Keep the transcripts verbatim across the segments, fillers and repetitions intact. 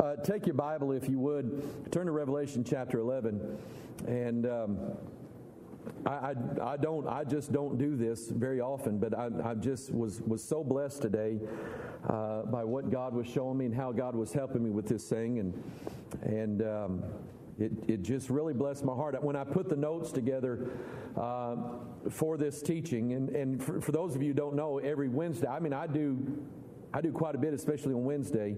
Uh, take your Bible, if you would. Turn to Revelation chapter eleven. And um, I, I, I don't. I just don't do this very often. But I, I just was was so blessed today uh, by what God was showing me and how God was helping me with this thing. And and um, it it just really blessed my heart when I put the notes together uh, for this teaching. And and for, for those of you who don't know, every Wednesday, I mean, I do. I do quite a bit, especially on Wednesday.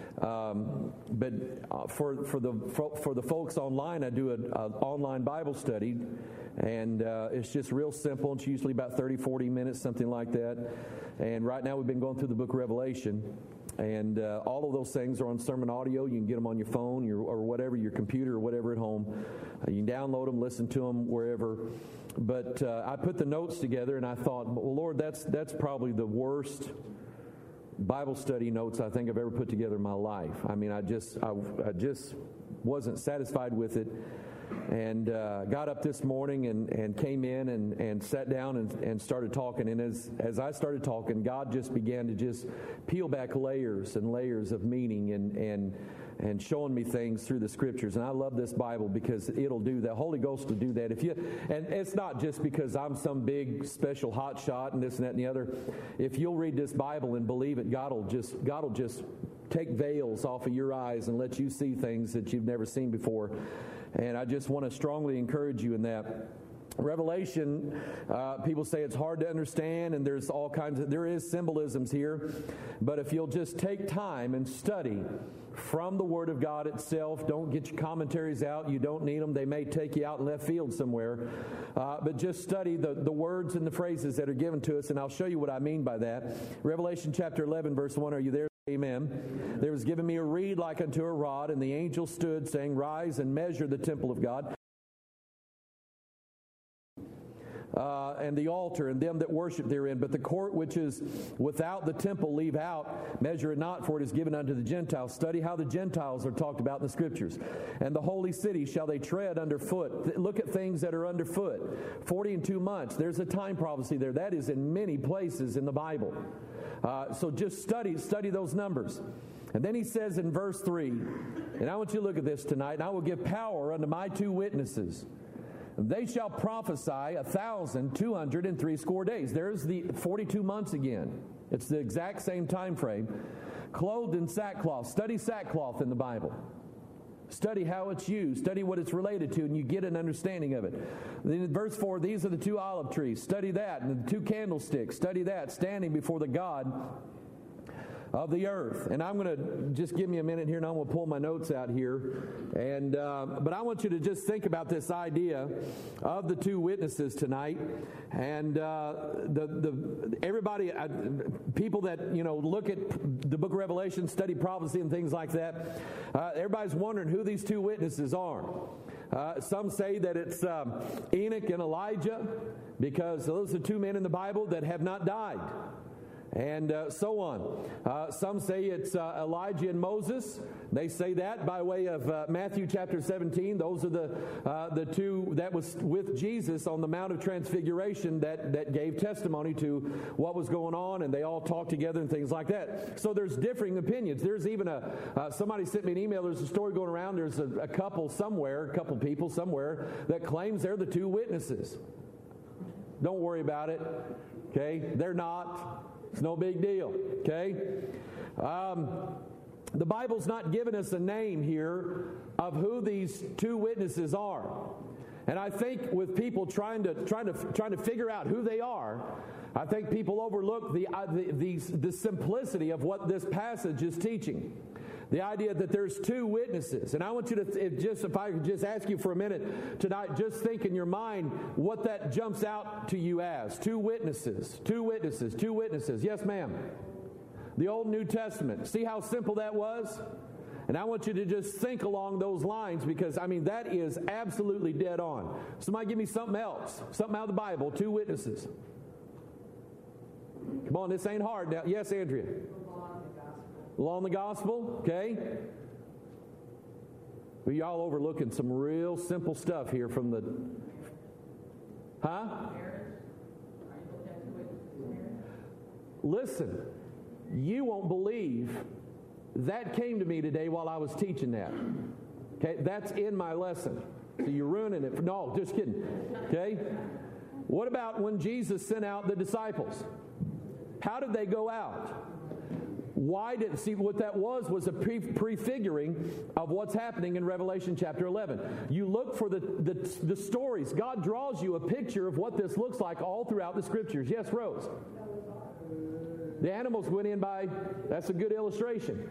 Um, but uh, for for the for, for the folks online, I do an online Bible study, and uh, it's just real simple. It's usually about thirty, forty minutes, something like that. And right now we've been going through the book of Revelation, and uh, all of those things are on sermon audio. You can get them on your phone your, or whatever, your computer or whatever at home. Uh, you can download them, listen to them wherever. But uh, I put the notes together, and I thought, well, Lord, that's that's probably the worst Bible study notes I think I've ever put together in my life. I mean, I just I, I just wasn't satisfied with it, and uh, got up this morning and, and came in and, and sat down and, and started talking. And as as I started talking, God just began to just peel back layers and layers of meaning and and and showing me things through the Scriptures. And I love this Bible because it'll do that. Holy Ghost will do that. If you, and it's not just because I'm some big special hot shot and this and that and the other. If you'll read this Bible and believe it, God will just God will just take veils off of your eyes and let you see things that you've never seen before. And I just want to strongly encourage you in that. Revelation, uh, people say it's hard to understand, and there's all kinds of, there is symbolisms here, but if you'll just take time and study from the Word of God itself, don't get your commentaries out, you don't need them, they may take you out in left field somewhere, uh, but just study the, the words and the phrases that are given to us, and I'll show you what I mean by that. Revelation chapter eleven, verse one, are you there? Amen. There was given me a reed like unto a rod, and the angel stood, saying, Rise and measure the temple of God, Uh, and the altar, and them that worship therein. But the court which is without the temple leave out, measure it not, for it is given unto the Gentiles. Study how the Gentiles are talked about in the Scriptures. And the holy city shall they tread underfoot. Th- look at things that are underfoot. Forty and two months. There's a time prophecy there. That is in many places in the Bible. Uh, so just study, study those numbers. And then he says in verse three, and I want you to look at this tonight, and I will give power unto my two witnesses. They shall prophesy a thousand two hundred and three score days. There's the forty-two months again. It's the exact same time frame. Clothed in sackcloth. Study sackcloth in the Bible. Study how it's used. Study what it's related to, and you get an understanding of it. Then in verse four, these are the two olive trees. Study that. And the two candlesticks. Study that. Standing before the God of the earth. And I'm going to just give me a minute here, and I'm going to pull my notes out here. And uh, but I want you to just think about this idea of the two witnesses tonight. And uh, the the everybody, uh, people that you know look at the Book of Revelation, study prophecy and things like that. Uh, everybody's wondering who these two witnesses are. Uh, some say that it's um, Enoch and Elijah, because those are two men in the Bible that have not died. And uh, so on. Uh, some say it's uh, Elijah and Moses. They say that by way of uh, Matthew chapter seventeen. Those are the uh, the two that was with Jesus on the Mount of Transfiguration that, that gave testimony to what was going on, and they all talked together and things like that. So there's differing opinions. There's even a, uh, somebody sent me an email, there's a story going around, there's a, a couple somewhere, a couple people somewhere that claims they're the two witnesses. Don't worry about it, okay? They're not. It's no big deal, okay? Um, the Bible's not giving us a name here of who these two witnesses are. And I think with people trying to trying to trying to figure out who they are, I think people overlook the uh, the, the the simplicity of what this passage is teaching. The idea that there's two witnesses. And I want you to, if just if I could just ask you for a minute tonight, just think in your mind what that jumps out to you as. Two witnesses, two witnesses, two witnesses. Yes, ma'am. The Old and New Testament. See how simple that was? And I want you to just think along those lines, because, I mean, that is absolutely dead on. Somebody give me something else. Something out of the Bible. Two witnesses. Come on, this ain't hard now. Yes, Andrea. Law and the gospel, okay? Well, y'all overlooking some real simple stuff here from the... Huh? Listen, you won't believe That came to me today while I was teaching that. Okay, that's in my lesson. So you're ruining it. No, just kidding. Okay? What about when Jesus sent out the disciples? How did they go out? Why did, see, what that was was a pre- prefiguring of what's happening in Revelation chapter eleven. You look for the, the, the stories. God draws you a picture of what this looks like all throughout the Scriptures. Yes, Rose? The animals went in by, that's a good illustration.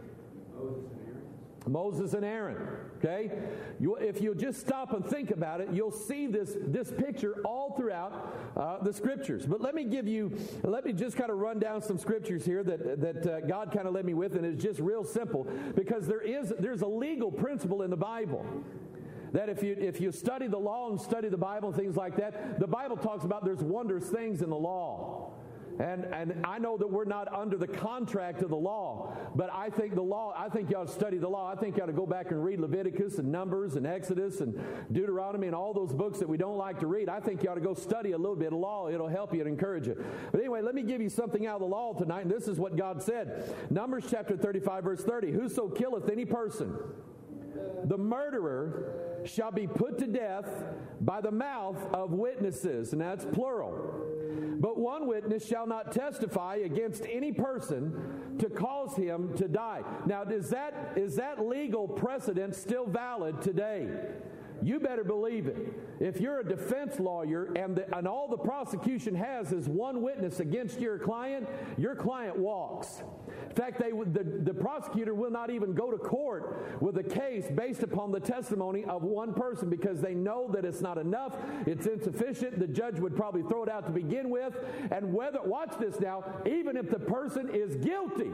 Moses and Aaron. Okay? You, if you just stop and think about it, you'll see this, this picture all throughout uh, the Scriptures. But let me give you, let me just kind of run down some Scriptures here that, that uh, God kind of led me with, and it's just real simple, because there is there's a legal principle in the Bible. That if you if you study the law and study the Bible and things like that, the Bible talks about there's wondrous things in the law. And and I know that we're not under the contract of the law, but I think the law, I think you ought to study the law. I think you ought to go back and read Leviticus and Numbers and Exodus and Deuteronomy and all those books that we don't like to read. I think you ought to go study a little bit of law. It'll help you and encourage you. But anyway, let me give you something out of the law tonight, and this is what God said. Numbers chapter thirty-five, verse thirty. Whoso killeth any person, the murderer shall be put to death by the mouth of witnesses, and that's plural. But one witness shall not testify against any person to cause him to die. Now, is that, is that legal precedent still valid today? You better believe it. If you're a defense lawyer and, the, and all the prosecution has is one witness against your client, your client walks. In fact, they would, the, the prosecutor will not even go to court with a case based upon the testimony of one person, because they know that it's not enough, it's insufficient. The judge would probably throw it out to begin with. And whether, watch this now, even if the person is guilty,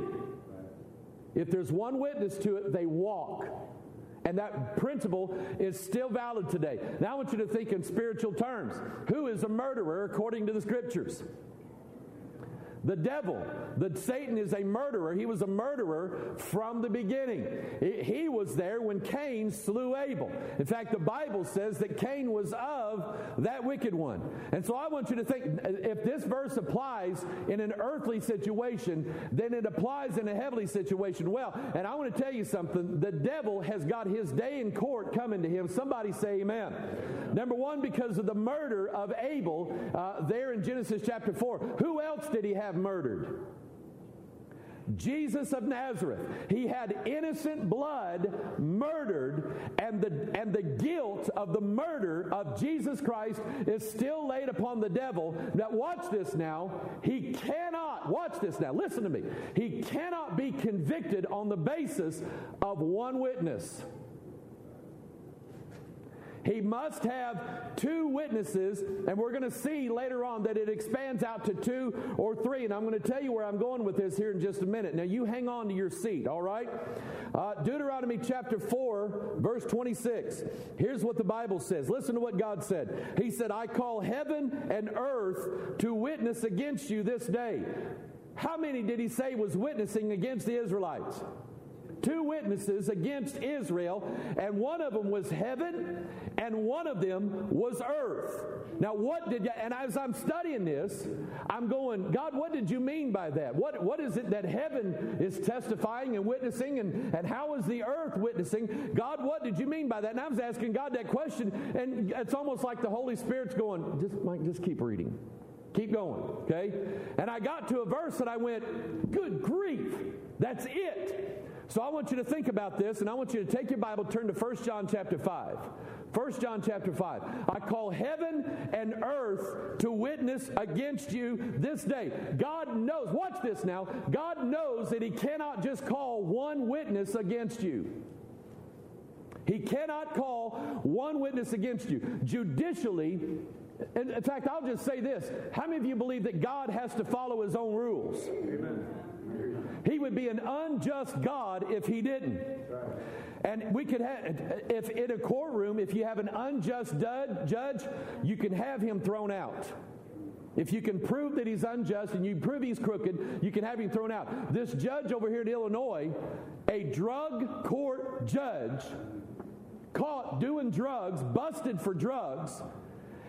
if there's one witness to it, they walk. And that principle is still valid today. Now I want you to think in spiritual terms. Who is a murderer according to the Scriptures? The devil. That Satan is a murderer. He was a murderer from the beginning. He was there when Cain slew Abel. In fact, the Bible says that Cain was of that wicked one. And so I want you to think, if this verse applies in an earthly situation, then it applies in a heavenly situation. Well, and I want to tell you something. The devil has got his day in court coming to him. Somebody say amen. Number one, because of the murder of Abel uh, there in Genesis chapter four. Who else did he have murdered? Jesus of Nazareth. He had innocent blood murdered, and the and the guilt of the murder of Jesus Christ is still laid upon the devil. Now watch this now. He cannot, watch this now, listen to me. He cannot be convicted on the basis of one witness. He must have two witnesses, and we're going to see later on that it expands out to two or three. And I'm going to tell you where I'm going with this here in just a minute. Now, you hang on to your seat, all right? Uh, Deuteronomy chapter four, verse twenty-six. Here's what the Bible says. Listen to what God said. He said, I call heaven and earth to witness against you this day. How many did he say was witnessing against the Israelites? Two witnesses against Israel, and one of them was heaven, and one of them was earth. Now, what did you, and as I'm studying this, I'm going, God, what did you mean by that? What What is it that heaven is testifying and witnessing, and, and how is the earth witnessing? God, what did you mean by that? And I was asking God that question, and it's almost like the Holy Spirit's going, just, Mike, just keep reading. Keep going, okay? And I got to a verse and I went, good grief, that's it. So I want you to think about this, and I want you to take your Bible, turn to First John chapter five. First John chapter five. I call heaven and earth to witness against you this day. God knows, watch this now, God knows that he cannot just call one witness against you. He cannot call one witness against you. Judicially, in, in fact, I'll just say this. How many of you believe that God has to follow his own rules? Amen. He would be an unjust God if he didn't. And we could have, if in a courtroom, if you have an unjust judge, you can have him thrown out. If you can prove that he's unjust and you prove he's crooked, you can have him thrown out. This judge over here in Illinois, a drug court judge, caught doing drugs, busted for drugs,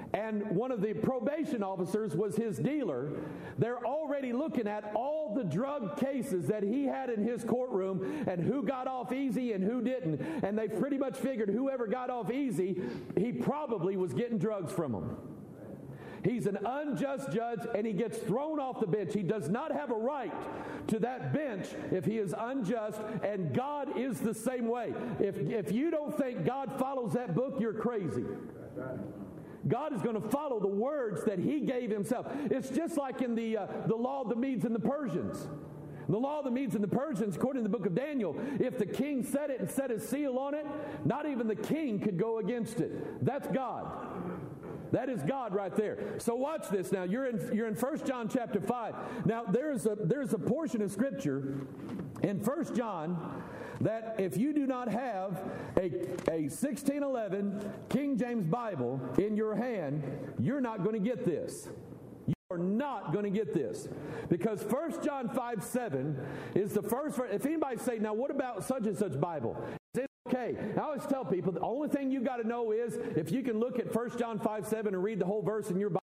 and one of the probation officers was his dealer, they're already looking at all the drug cases that he had in his courtroom and who got off easy and who didn't. And they pretty much figured whoever got off easy, he probably was getting drugs from them. He's an unjust judge, and he gets thrown off the bench. He does not have a right to that bench if he is unjust, and God is the same way. If, if you don't think God follows that book, you're crazy. God is going to follow the words that he gave himself. It's just like in the, uh, the law of the Medes and the Persians. The law of the Medes and the Persians, according to the book of Daniel, if the king said it and set his seal on it, not even the king could go against it. That's God. That is God right there. So watch this now. You're in you're in First John chapter five. Now there's a there's a portion of scripture in First John that if you do not have a, a sixteen eleven King James Bible in your hand, you're not going to get this. You are not going to get this. Because First John five seven is the first verse. If anybody say, now what about such and such Bible? Okay, I always tell people the only thing you got to know is if you can look at First John five seven and read the whole verse in your Bible.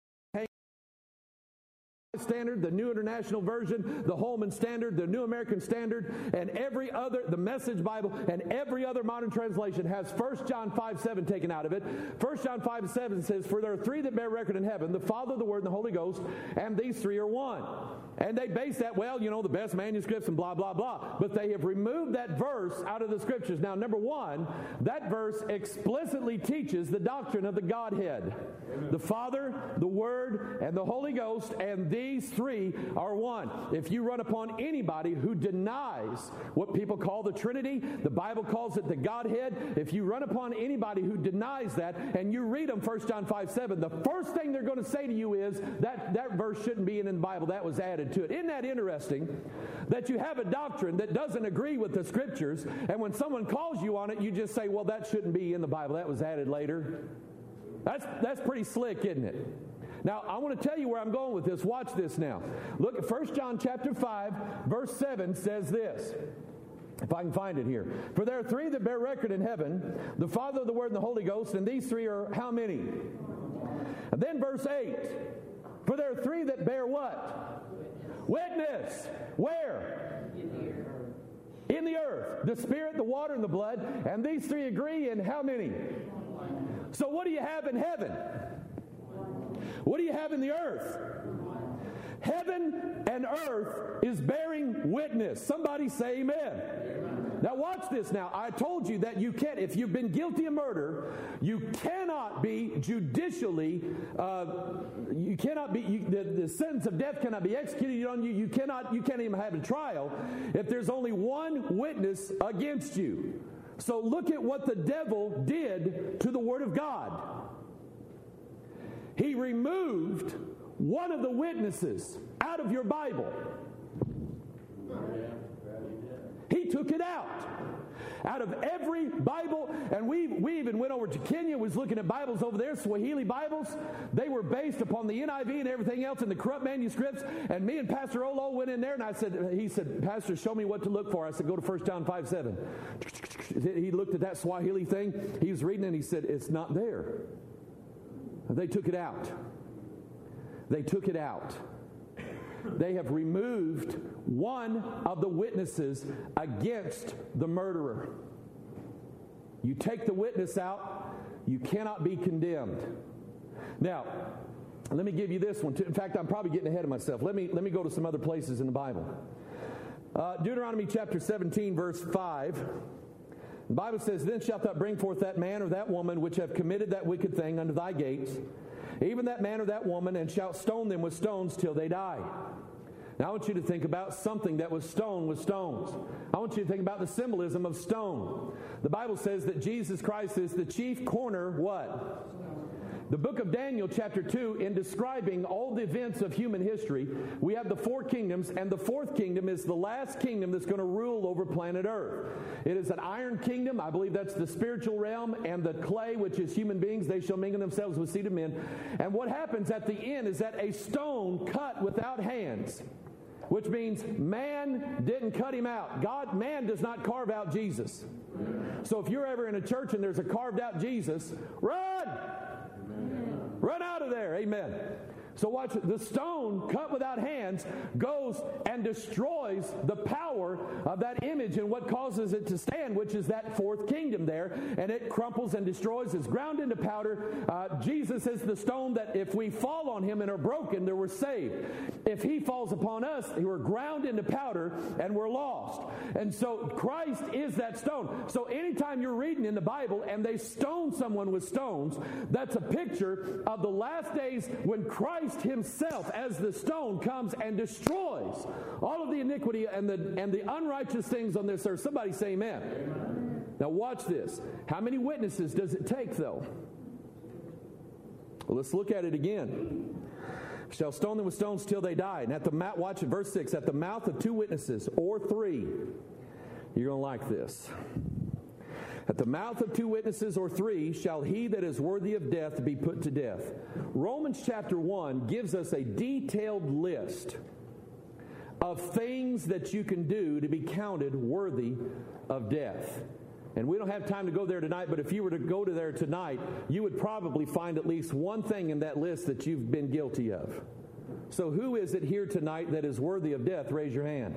Standard, the New International Version, the Holman Standard, the New American Standard, and every other, the Message Bible, and every other modern translation has First John five seven taken out of it. First John five seven says, for there are three that bear record in heaven, the Father, the Word, and the Holy Ghost, and these three are one. And they base that, well, you know, the best manuscripts and blah, blah, blah. But they have removed that verse out of the Scriptures. Now, number one, that verse explicitly teaches the doctrine of the Godhead. Amen. The Father, the Word, and the Holy Ghost, and these three are one. If you run upon anybody who denies what people call the Trinity, the Bible calls it the Godhead. If you run upon anybody who denies that, and you read them First John five seven, the first thing they're going to say to you is that that verse shouldn't be in the Bible. That was added to it. Isn't that interesting that you have a doctrine that doesn't agree with the Scriptures, and when someone calls you on it, you just say, well, that shouldn't be in the Bible. That was added later. That's, that's pretty slick, isn't it? Now, I want to tell you where I'm going with this. Watch this now. Look at First John chapter five, verse seven says this. If I can find it here. For there are three that bear record in heaven, the Father, the Word, and the Holy Ghost, and these three are how many? And then verse eight. For there are three that bear what? Witness. Where? In the earth. The Spirit, the water, and the blood. And these three agree in how many? So what do you have in heaven? What do you have in the earth? Heaven and earth is bearing witness. Somebody say amen. Amen. Now watch this now. I told you that you can't, if you've been guilty of murder, you cannot be judicially, uh, you cannot be, you, the, the sentence of death cannot be executed on you. You cannot, you can't even have a trial if there's only one witness against you. So look at what the devil did to the Word of God. He removed one of the witnesses out of your Bible. He took it out. Out of every Bible, and we we even went over to Kenya, was looking at Bibles over there, Swahili Bibles. They were based upon the N I V and everything else in the corrupt manuscripts. And me and Pastor Olo went in there, and I said, he said, Pastor, show me what to look for. I said, go to First John five seven. He looked at that Swahili thing. He was reading, and he said, it's not there. They took it out. They took it out. They have removed one of the witnesses against the murderer. You take the witness out, you cannot be condemned. Now, let me give you this one. In fact, I'm probably getting ahead of myself. Let me, let me go to some other places in the Bible. Uh, Deuteronomy chapter seventeen, verse five. The Bible says, then shalt thou bring forth that man or that woman which have committed that wicked thing unto thy gates, even that man or that woman, and shalt stone them with stones till they die. Now I want you to think about something that was stoned with stones. I want you to think about the symbolism of stone. The Bible says that Jesus Christ is the chief corner, what? The book of Daniel chapter two, in describing all the events of human history, we have the four kingdoms, and the fourth kingdom is the last kingdom that's going to rule over planet Earth. It is an iron kingdom. I believe that's the spiritual realm, and the clay, which is human beings, they shall mingle themselves with seed of men. And what happens at the end is that a stone cut without hands, which means man didn't cut him out. God, man does not carve out Jesus. So if you're ever in a church and there's a carved out Jesus, run! Run out out of there. Amen. So watch it. The stone cut without hands goes and destroys the power of that image and what causes it to stand, which is that fourth kingdom there. And it crumples and destroys, is ground into powder. Uh, Jesus is the stone that if we fall on him and are broken, then we're saved. If he falls upon us, we're ground into powder and we're lost. And so Christ is that stone. So anytime you're reading in the Bible and they stone someone with stones, that's a picture of the last days when Christ himself as the stone comes and destroys all of the iniquity and the and the unrighteous things on this earth. Somebody say amen. Amen. Now watch this. How many witnesses does it take though? Well, let's look at it again. Shall stone them with stones till they die. And at the mouth, watch it, verse six, at the mouth of two witnesses or three. You're going to like this. At the mouth of two witnesses or three shall he that is worthy of death be put to death. Romans chapter one gives us a detailed list of things that you can do to be counted worthy of death. And we don't have time to go there tonight, but if you were to go to there tonight, you would probably find at least one thing in that list that you've been guilty of. So who is it here tonight that is worthy of death? Raise your hand.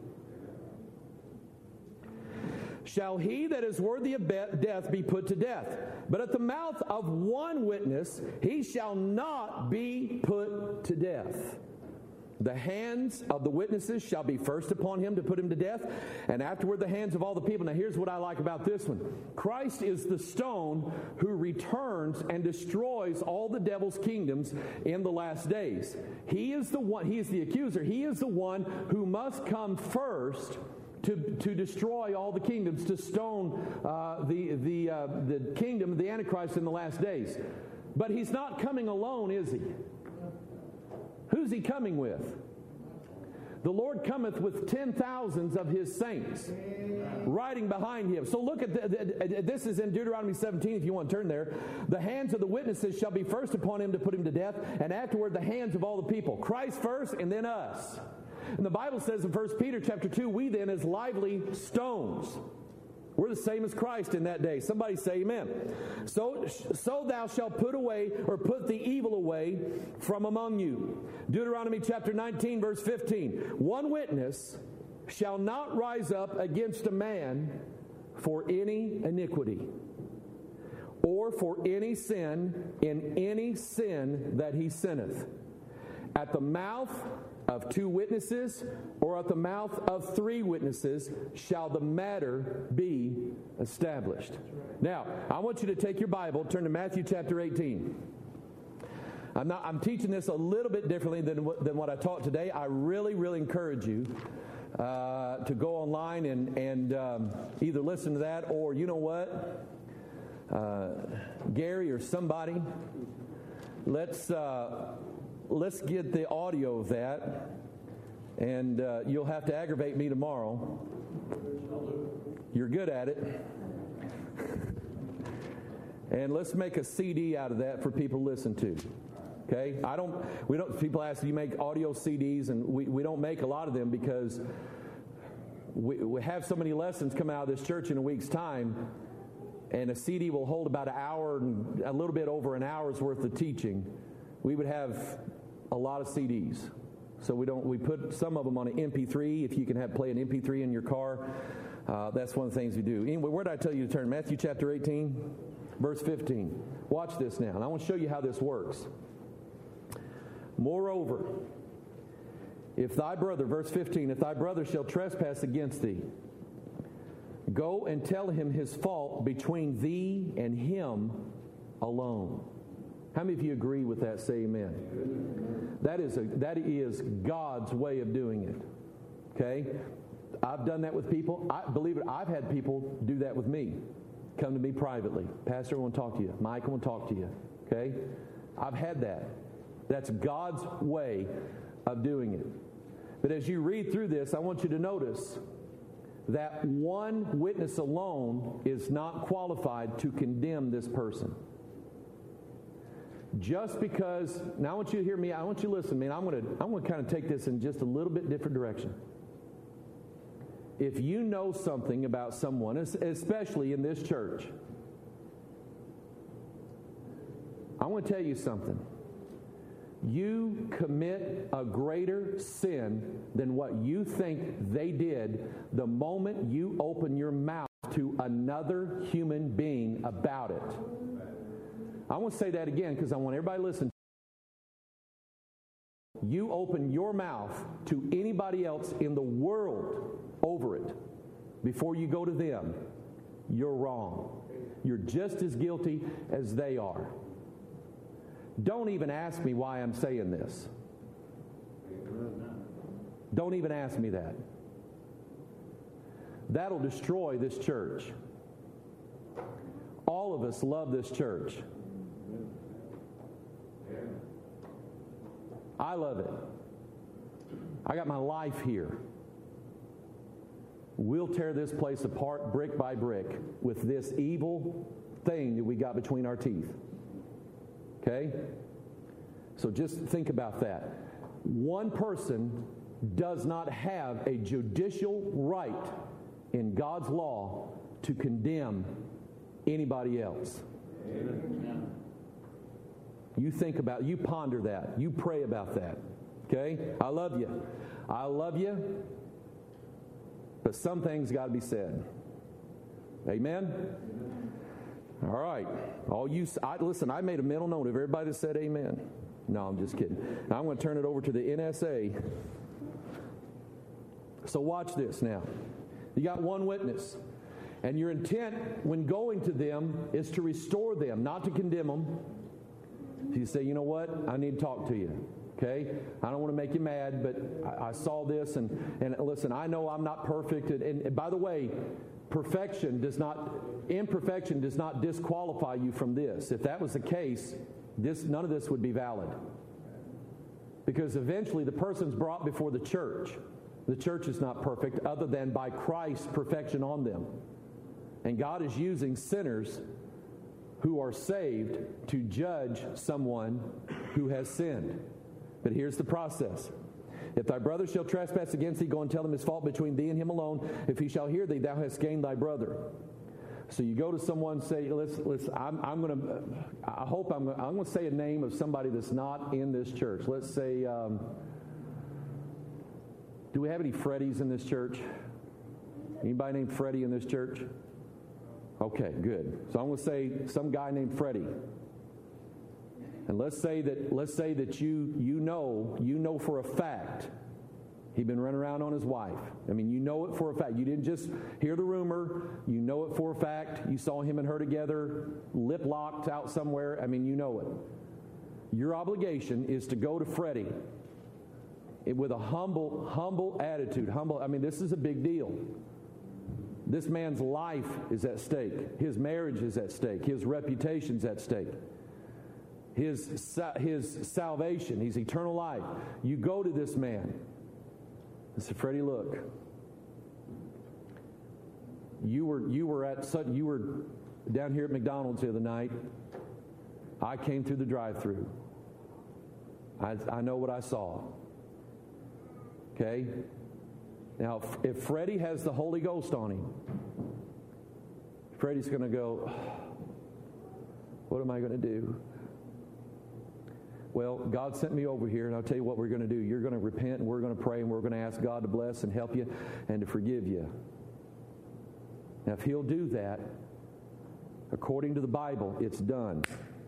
Shall he that is worthy of death be put to death? But at the mouth of one witness he shall not be put to death. The hands of the witnesses shall be first upon him to put him to death, and afterward the hands of all the people. Now here's what I like about this one. Christ is the stone who returns and destroys all the devil's kingdoms in the last days. He is the one, he is the accuser. He is the one who must come first To, to destroy all the kingdoms, to stone uh, the, the, uh, the kingdom of the Antichrist in the last days. But he's not coming alone, is he? Who's he coming with? The Lord cometh with ten thousands of his saints riding behind him. So look at the, the, this is in Deuteronomy seventeen if you want to turn there. The hands of the witnesses shall be first upon him to put him to death, and afterward the hands of all the people. Christ first and then us. And the Bible says in First Peter chapter two, we then as lively stones. We're the same as Christ in that day. Somebody say amen. So, so thou shalt put away or put the evil away from among you. Deuteronomy chapter nineteen verse fifteen. One witness shall not rise up against a man for any iniquity or for any sin in any sin that he sinneth. At the mouth of two witnesses or at the mouth of three witnesses shall the matter be established. Now, I want you to take your Bible, turn to Matthew chapter eighteen. I'm, not, I'm teaching this a little bit differently than what, than what I taught today. I really, really encourage you uh, to go online and, and um, either listen to that or, you know what, uh, Gary or somebody, let's... Uh, Let's get the audio of that, and uh, you'll have to aggravate me tomorrow. You're good at it. And let's make a C D out of that for people to listen to. Okay? I don't. We don't. People ask, do you make audio C Ds? And we, we don't make a lot of them because we, we have so many lessons come out of this church in a week's time, and a C D will hold about an hour and a little bit over an hour's worth of teaching. We would have a lot of C Ds. So we don't. We put some of them on an M P three. If you can have play an M P three in your car, uh, that's one of the things we do. Anyway, where did I tell you to turn? Matthew chapter eighteen, verse fifteen. Watch this now, and I want to show you how this works. Moreover, if thy brother, verse fifteen, if thy brother shall trespass against thee, go and tell him his fault between thee and him alone. How many of you agree with that? Say amen. That is a, that is God's way of doing it. Okay? I've done that with people. I believe it, I've had people do that with me. Come to me privately. Pastor, I want to talk to you. Mike, I want to talk to you. Okay? I've had that. That's God's way of doing it. But as you read through this, I want you to notice that one witness alone is not qualified to condemn this person. Just because, now I want you to hear me, I want you to listen, man. I'm going to I'm going to kind of take this in just a little bit different direction. If you know something about someone, especially in this church, I want to tell you something. you commit a greater sin than what you think they did the moment you open your mouth to another human being about it. I want to say that again because I want everybody to listen. You open your mouth to anybody else in the world over it before you go to them, you're wrong. You're just as guilty as they are. Don't even ask me why I'm saying this. Don't even ask me that. That'll destroy this church. All of us love this church. I love it. I got my life here. We'll tear this place apart brick by brick with this evil thing that we got between our teeth. Okay? So just think about that. One person does not have a judicial right in God's law to condemn anybody else. Amen. You think about, you ponder that. You pray about that. Okay? I love you. I love you. But some things got to be said. Amen? All right. All you, I, listen, I made a mental note of everybody that said amen. No, I'm just kidding. Now I'm going to turn it over to the N S A. So watch this now. You got one witness. And your intent when going to them is to restore them, not to condemn them. If you say, you know what, I need to talk to you. Okay? I don't want to make you mad, but I, I saw this, and, and listen, I know I'm not perfect. And, and by the way, perfection does not, imperfection does not disqualify you from this. If that was the case, this none of this would be valid. Because eventually the person's brought before the church. The church is not perfect other than by Christ's perfection on them. And God is using sinners who are saved to judge someone who has sinned. But here's the process. If thy brother shall trespass against thee, go and tell him his fault between thee and him alone. If he shall hear thee, thou hast gained thy brother. So you go to someone and say, listen, listen I'm, I'm going to, I hope I'm, I'm going to say a name of somebody that's not in this church. Let's say, um, do we have any Freddies in this church? Anybody named Freddie in this church? Okay, good. So I'm going to say some guy named Freddie. And let's say that let's say that you you know you know for a fact he'd been running around on his wife. I mean, you know it for a fact. You didn't just hear the rumor. You know it for a fact. You saw him and her together, lip locked out somewhere. I mean, you know it. Your obligation is to go to Freddie with a humble, humble attitude. Humble. I mean, this is a big deal. This man's life is at stake. His marriage is at stake. His reputation's at stake. His, his salvation, his eternal life. You go to this man and say, Freddie, look, you were you were at you were down here at McDonald's the other night. I came through the drive-thru. I, I know what I saw. Okay? Now, if, if Freddie has the Holy Ghost on him, Freddie's going to go, what am I going to do? Well, God sent me over here, and I'll tell you what we're going to do. You're going to repent, and we're going to pray, and we're going to ask God to bless and help you and to forgive you. Now, if he'll do that, according to the Bible, it's done.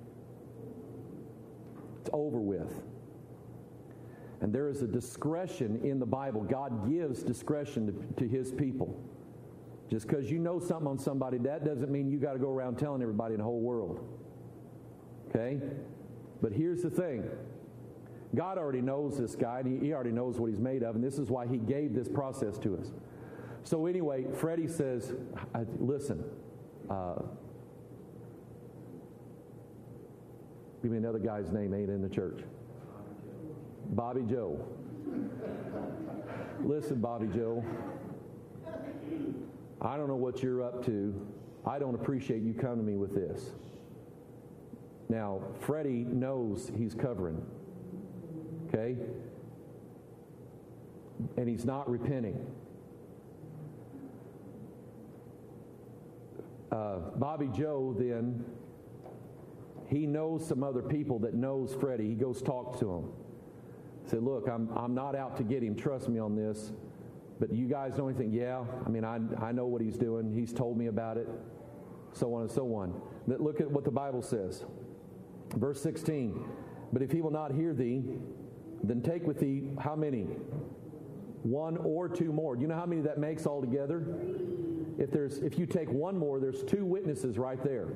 It's over with. And there is a discretion in the Bible. God gives discretion to, to his people. Just because you know something on somebody, that doesn't mean you got to go around telling everybody in the whole world. Okay? But here's the thing. God already knows this guy, and he, he already knows what he's made of, and this is why he gave this process to us. So anyway, Freddie says, listen, uh, give me another guy's name ain't in the church. Bobby Joe. Listen, Bobby Joe, I don't know what you're up to. I don't appreciate you coming to me with this. Now, Freddie knows he's covering. Okay? And he's not repenting. Uh, Bobby Joe then he knows some other people that knows Freddie. He goes talk to them. Say, look, I'm I'm not out to get him. Trust me on this. But you guys know anything? Yeah. I mean, I I know what he's doing. He's told me about it. So on and so on. But look at what the Bible says. Verse sixteen. But if he will not hear thee, then take with thee how many? One or two more. Do you know how many that makes altogether? If there's if you take one more, there's two witnesses right there.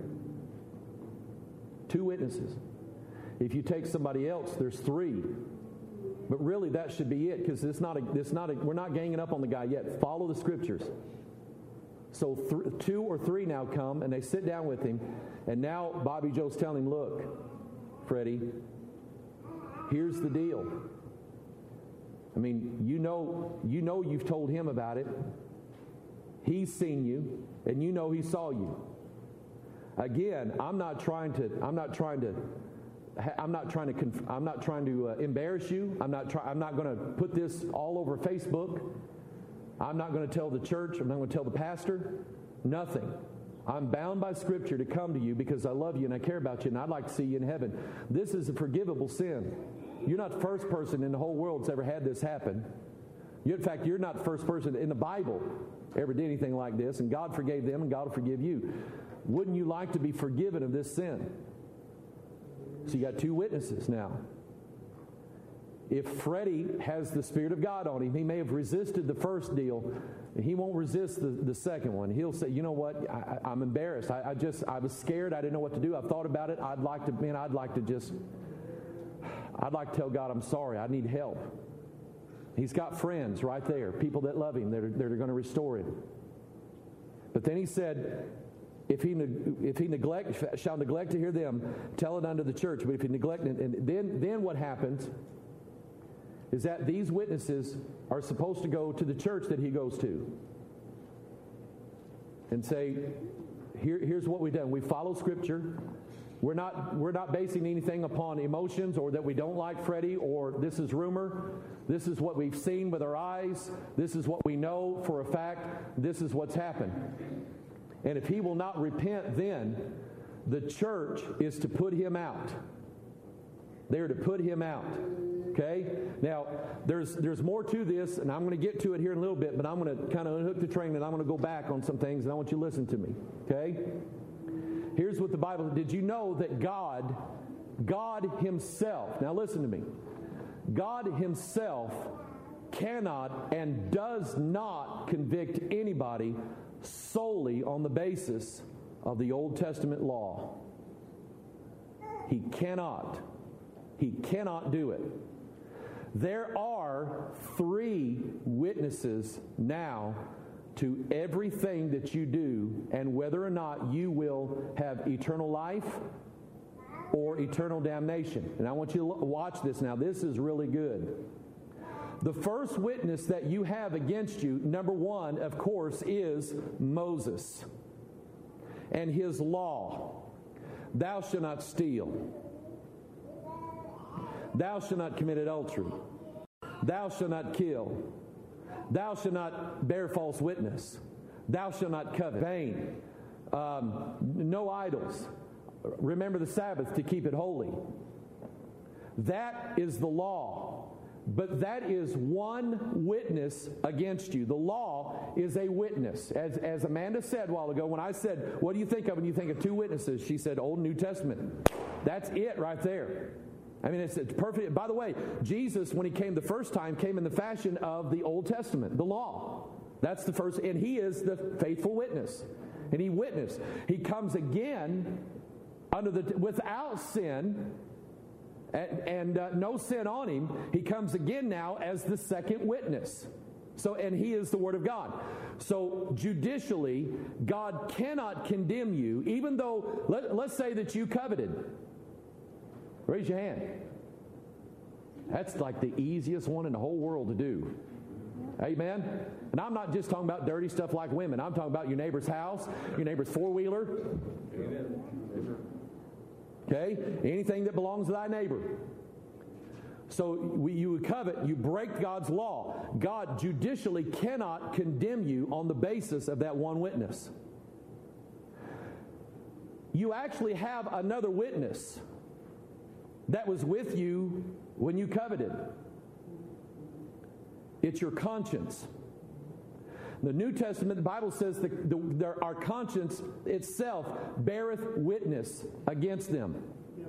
Two witnesses. If you take somebody else, there's three. But really, that should be it, because it's not a, it's not a, we're not ganging up on the guy yet. Follow the Scriptures. So th- two or three now come, and they sit down with him, and now Bobby Joe's telling him, look, Freddie, here's the deal. I mean, you know, you know you've told him about it. He's seen you, and you know he saw you. Again, I'm not trying to, I'm not trying to I'm not trying to. Conf- I'm not trying to uh, embarrass you. I'm not. Try- I'm not going to put this all over Facebook. I'm not going to tell the church. I'm not going to tell the pastor. Nothing. I'm bound by Scripture to come to you because I love you and I care about you and I'd like to see you in heaven. This is a forgivable sin. You're not the first person in the whole world that's ever had this happen. You, in fact, you're not the first person in the Bible ever did anything like this, and God forgave them, and God will forgive you. Wouldn't you like to be forgiven of this sin? So you got two witnesses now. If Freddie has the Spirit of God on him, he may have resisted the first deal. He won't resist the, the second one. He'll say, you know what, I, I'm embarrassed. I, I just, I was scared. I didn't know what to do. I've thought about it. I'd like to, man, I'd like to just, I'd like to tell God I'm sorry. I need help. He's got friends right there, people that love him, that are, that are going to restore him. But then he said, If he if he neglect shall neglect to hear them, tell it unto the church. But if he neglect, and then then what happens is that these witnesses are supposed to go to the church that he goes to and say, Here, here's what we've done. We follow Scripture. We're not we're not basing anything upon emotions or that we don't like Freddie or this is rumor. This is what we've seen with our eyes. This is what we know for a fact. This is what's happened. And if he will not repent, then the church is to put him out. They're to put him out. Okay? Now, there's there's more to this, and I'm going to get to it here in a little bit, but I'm going to kind of unhook the train, and I'm going to go back on some things, and I want you to listen to me. Okay? Here's what the Bible, did you know that God, God himself, now listen to me, God himself cannot and does not convict anybody solely on the basis of the Old Testament law. He cannot. He cannot do it. There are three witnesses now to everything that you do and whether or not you will have eternal life or eternal damnation. And I want you to watch this now. This is really good. The first witness that you have against you, number one, of course, is Moses and his law. Thou shalt not steal. Thou shalt not commit adultery. Thou shalt not kill. Thou shalt not bear false witness. Thou shalt not covet. Vain. Um, no idols. Remember the Sabbath to keep it holy. That is the law. But that is one witness against you. The law is a witness. As, as Amanda said a while ago, when I said, what do you think of when you think of two witnesses? She said, Old and New Testament. That's it right there. I mean, it's, it's perfect. By the way, Jesus, when he came the first time, came in the fashion of the Old Testament, the law. That's the first, and he is the faithful witness. And he witnessed. He comes again under the without sin, and, and uh, no sin on him. He comes again now as the second witness. So, and he is the Word of God. So, judicially, God cannot condemn you, even though, let, let's say that you coveted. Raise your hand. That's like the easiest one in the whole world to do. Amen? And I'm not just talking about dirty stuff like women. I'm talking about your neighbor's house, your neighbor's four-wheeler. Amen. Okay? Anything that belongs to thy neighbor. So we, you covet, you break God's law. God judicially cannot condemn you on the basis of that one witness. you actually have another witness that was with you when you coveted. It's your conscience. The New Testament, the Bible says that the, the, our conscience itself beareth witness against them.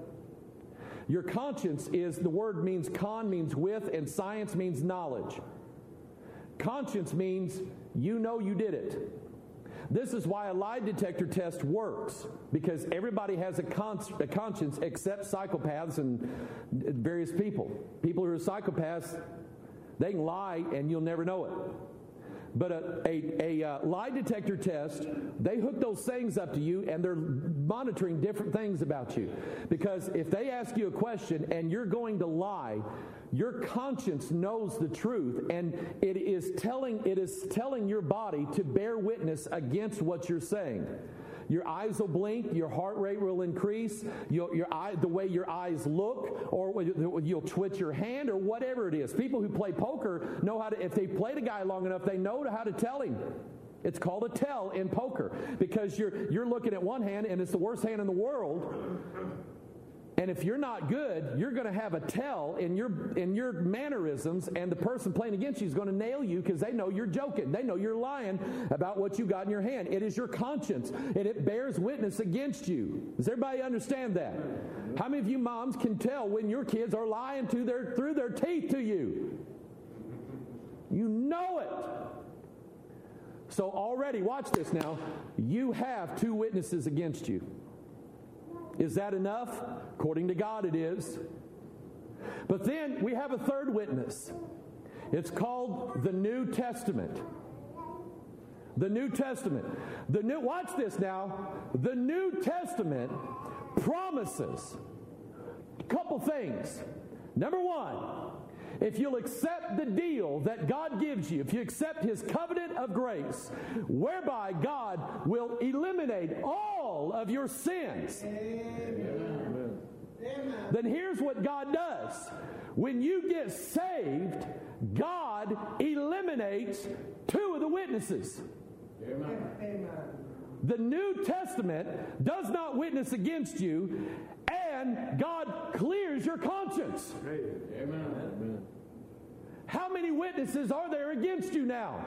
Your conscience is, the word means con, means with, and science means knowledge. Conscience means you know you did it. This is why a lie detector test works, because everybody has a, con- a conscience except psychopaths and various people. People who are psychopaths, they can lie and you'll never know it. But a, a, a uh, lie detector test, they hook those things up to you and they're monitoring different things about you. Because if they ask you a question and you're going to lie, your conscience knows the truth, and it is telling it is telling your body to bear witness against what you're saying. Your eyes will blink, your heart rate will increase, your, your eye, the way your eyes look, or you'll twitch your hand, or whatever it is. People who play poker know how to, if they played a guy long enough, they know how to tell him. It's called a tell in poker, because you're you're looking at one hand, and it's the worst hand in the world. And if you're not good, you're going to have a tell in your in your mannerisms, and the person playing against you is going to nail you because they know you're joking. They know you're lying about what you got in your hand. It is your conscience, and it bears witness against you. Does everybody understand that? How many of you moms can tell when your kids are lying to their through their teeth to you? You know it. So already, watch this now, you have two witnesses against you. Is that enough? According to God, it is. But then we have a third witness. It's called the New Testament. The New Testament. The new, watch this now. The New Testament promises a couple things. Number one, if you'll accept the deal that God gives you, if you accept His covenant of grace, whereby God will eliminate all of your sins, Amen. Then here's what God does. When you get saved, God eliminates two of the witnesses. Amen. The New Testament does not witness against you, and God clears your conscience. Amen. How many witnesses are there against you now?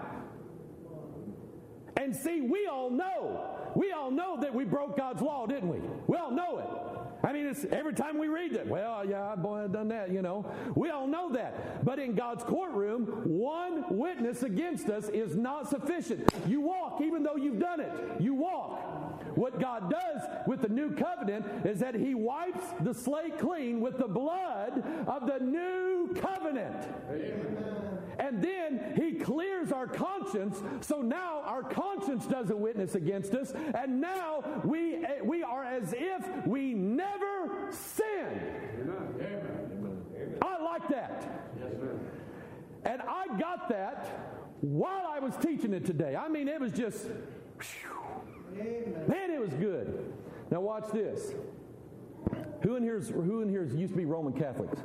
And see, we all know. We all know that we broke God's law, didn't we? We all know it. I mean, it's every time we read it, well, yeah, boy, I've done that, you know. We all know that. But in God's courtroom, one witness against us is not sufficient. You walk even though you've done it. You walk. What God does with the new covenant is that He wipes the slate clean with the blood of the new covenant. Amen. And then He clears our conscience, so now our conscience doesn't witness against us, and now we we are as if we never sinned. Amen. I like that. Yes, sir. And I got that while I was teaching it today. I mean, it was just, whew, man, it was good. Now watch this. Who in here's who in here used to be Roman Catholics?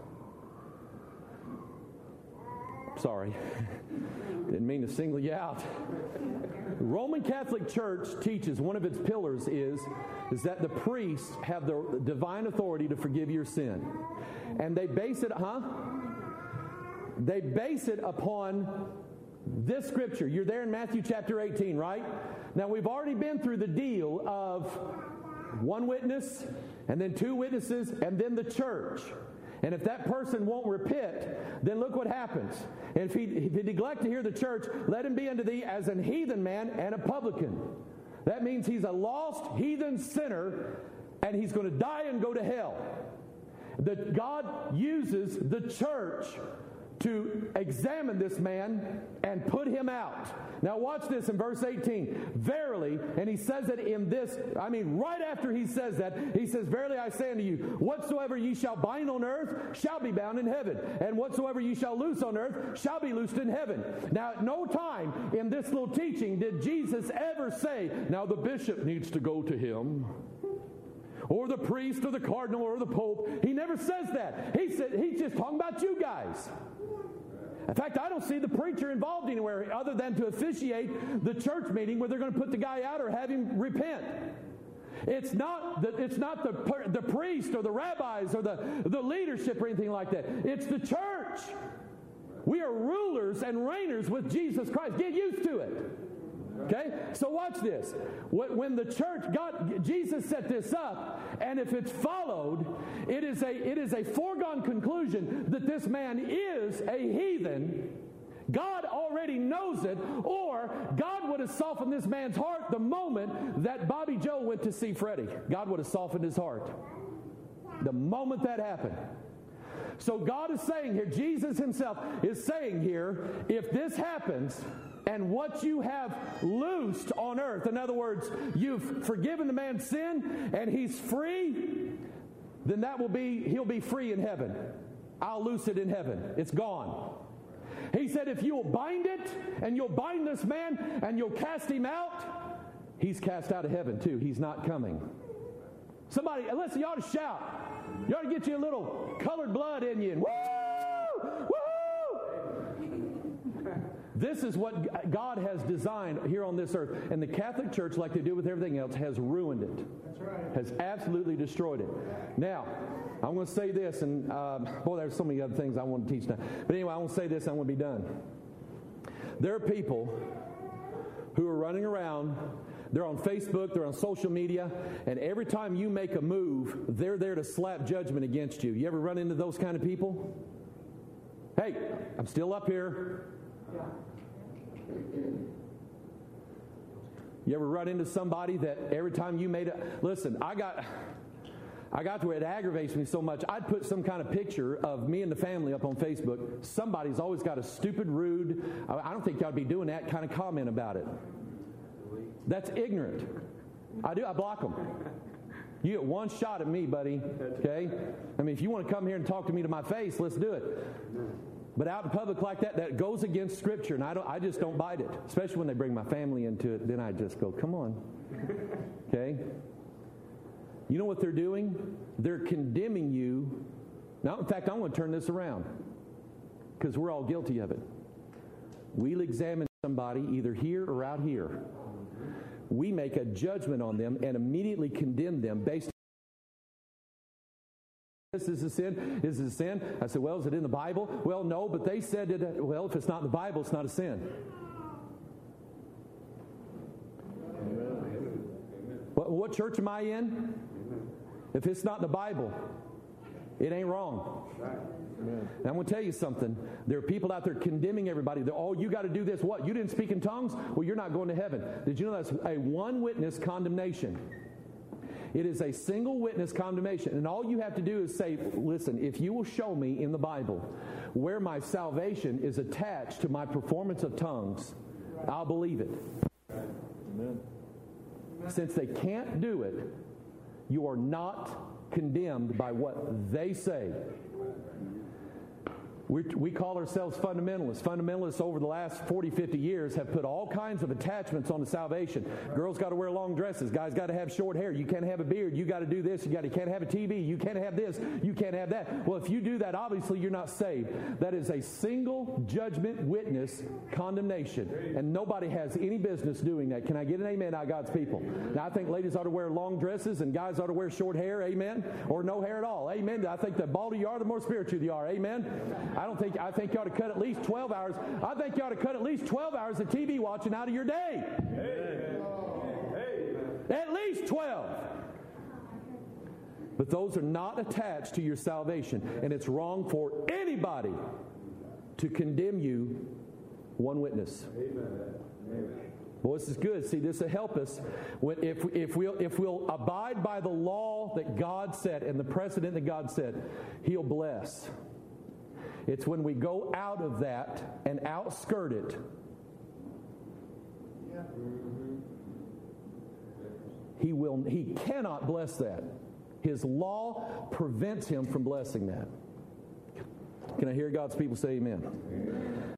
Sorry. Didn't mean to single you out. The Roman Catholic Church teaches one of its pillars is, is that the priests have the divine authority to forgive your sin. And they base it, huh? They base it upon this scripture. You're there in Matthew chapter eighteen, right? Now we've already been through the deal of one witness, and then two witnesses, and then the church. And if that person won't repent, then look what happens. And if he, if he neglect to hear the church, let him be unto thee as an heathen man and a publican. That means he's a lost heathen sinner, and he's going to die and go to hell. That God uses the church to examine this man and put him out. Now watch this in verse eighteen. Verily, and he says it in this, I mean right after he says that, he says, verily I say unto you, whatsoever ye shall bind on earth shall be bound in heaven, and whatsoever ye shall loose on earth shall be loosed in heaven. Now at no time in this little teaching did Jesus ever say, now the bishop needs to go to him, or the priest, or the cardinal, or the pope. He never says that. He said he's just talking about you guys. In fact, I don't see the preacher involved anywhere other than to officiate the church meeting where they're going to put the guy out or have him repent. It's not the, it's not the, the priest or the rabbis or the, the leadership or anything like that. It's the church. We are rulers and reigners with Jesus Christ. Get used to it. Okay? So watch this. When the church, God, Jesus set this up, and if it's followed, it is a, it is a foregone conclusion that this man is a heathen. God already knows it, or God would have softened this man's heart the moment that Bobby Joe went to see Freddie. God would have softened his heart the moment that happened. So God is saying here, Jesus himself is saying here, if this happens, and what you have loosed on earth, in other words, you've forgiven the man's sin, and he's free, then that will be, he'll be free in heaven. I'll loose it in heaven. It's gone. He said, if you'll bind it, and you'll bind this man, and you'll cast him out, he's cast out of heaven too. He's not coming. Somebody, listen, you ought to shout. You ought to get you a little colored blood in you. And woo! Woo! This is what God has designed here on this earth. And the Catholic Church, like they do with everything else, has ruined it. That's right. Has absolutely destroyed it. Now, I'm going to say this, and um, boy, there's so many other things I want to teach now. But anyway, I want to say this, and I'm going to be done. There are people who are running around. They're on Facebook, they're on social media, and every time you make a move, they're there to slap judgment against you. You ever run into those kind of people? Hey, I'm still up here. You ever run into somebody that every time you made a... Listen, I got... I got to where it aggravates me so much, I'd put some kind of picture of me and the family up on Facebook. Somebody's always got a stupid, rude, I don't think you ought to be doing that kind of comment about it. That's ignorant. I do. I block them. You get one shot at me, buddy. Okay? I mean, if you want to come here and talk to me to my face, let's do it. But out in public like that, that goes against Scripture, and I don't. I just don't bite it. Especially when they bring my family into it. Then I just go, come on. Okay? You know what they're doing? They're condemning you. Now, in fact, I'm going to turn this around because we're all guilty of it. We'll examine somebody either here or out here. We make a judgment on them and immediately condemn them based on this is a sin. Is it a sin? I said, well, is it in the Bible? Well, no, but they said that, well, if it's not in the Bible, it's not a sin. What, what church am I in? If it's not in the Bible, it ain't wrong. And I'm going to tell you something. There are people out there condemning everybody. They're, oh, you got to do this. What? You didn't speak in tongues? Well, you're not going to heaven. Did you know that's a one-witness condemnation? It is a single witness condemnation. And all you have to do is say, listen, if you will show me in the Bible where my salvation is attached to my performance of tongues, I'll believe it. Amen. Since they can't do it, you are not condemned by what they say. We, we call ourselves fundamentalists. Fundamentalists over the last forty, fifty years have put all kinds of attachments on the salvation. Girls got to wear long dresses. Guys got to have short hair. You can't have a beard. You got to do this. You got to, can't have a T V. You can't have this. You can't have that. Well, if you do that, obviously you're not saved. That is a single judgment witness condemnation. And nobody has any business doing that. Can I get an amen out of God's people? Now, I think ladies ought to wear long dresses and guys ought to wear short hair. Amen. Or no hair at all. Amen. I think the balder you are, the more spiritual you are. Amen. I don't think, I think you ought to cut at least twelve hours. I think you ought to cut at least twelve hours of T V watching out of your day. Amen. At least twelve. But those are not attached to your salvation. And it's wrong for anybody to condemn you, one witness. Amen. Well, this is good. See, this will help us. When, if, if, we'll, if we'll abide by the law that God set and the precedent that God set, He'll bless. It's when we go out of that and outskirt it. He will. He cannot bless that. His law prevents Him from blessing that. Can I hear God's people say amen? Amen.